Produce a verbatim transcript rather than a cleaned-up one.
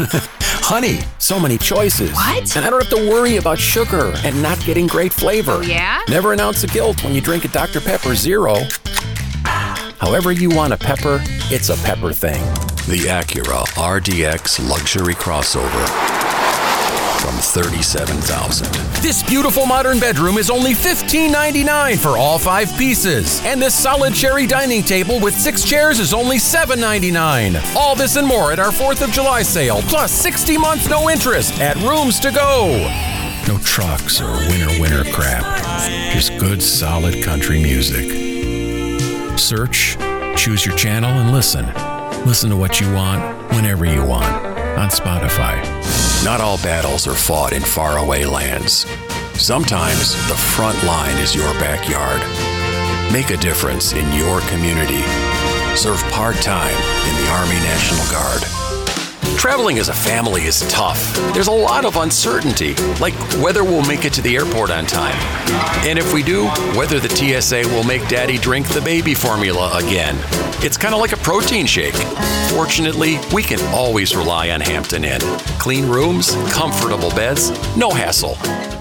Honey, so many choices. What? And I don't have to worry about sugar and not getting great flavor. Oh, yeah? Never an ounce of guilt when you drink a Doctor Pepper Zero. However you want a pepper, it's a pepper thing. The Acura R D X Luxury Crossover from thirty-seven thousand dollars. This beautiful modern bedroom is only fifteen ninety-nine for all five pieces. And this solid cherry dining table with six chairs is only seven ninety-nine. All this and more at our fourth of July sale, plus sixty months no interest at Rooms to Go. No trucks or winter winter crap. Just good solid country music. Search, choose your channel, and listen. Listen to what you want, whenever you want, on Spotify. Not all battles are fought in faraway lands. Sometimes the front line is your backyard. Make a difference in your community. Serve part-time in the Army National Guard. Traveling as a family is tough. There's a lot of uncertainty, like whether we'll make it to the airport on time. And if we do, whether the T S A will make Daddy drink the baby formula again. It's kind of like a protein shake. Fortunately, we can always rely on Hampton Inn. Clean rooms, comfortable beds, no hassle.